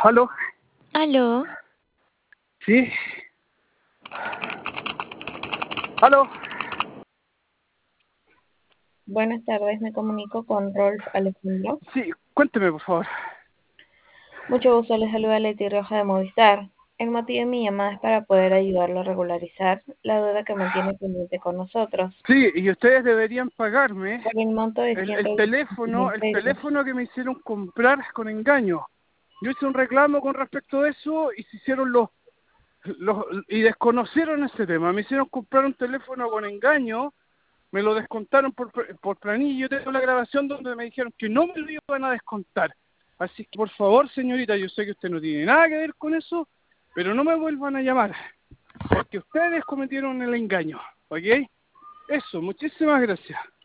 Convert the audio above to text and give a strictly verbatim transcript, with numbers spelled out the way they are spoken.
¿Aló? ¿Aló? ¿Sí? ¿Aló? Buenas tardes, me comunico con Rolf Alejandro. Sí, cuénteme, por favor. Mucho gusto, les saluda Leti Roja de Movistar. El motivo de mi llamada es para poder ayudarlo a regularizar la deuda que mantiene pendiente con nosotros. Sí, y ustedes deberían pagarme Por el monto de el, el ciento veinticinco teléfono, mil el pesos. teléfono que me hicieron comprar con engaño. Yo hice un reclamo con respecto a eso y se hicieron los, los y desconocieron ese tema. Me hicieron comprar un teléfono con engaño, me lo descontaron por, por planilla. Yo tengo la grabación donde me dijeron que no me lo iban a descontar. Así que, por favor, señorita, yo sé que usted no tiene nada que ver con eso, pero no me vuelvan a llamar, porque ustedes cometieron el engaño, ¿ok? Eso, muchísimas gracias.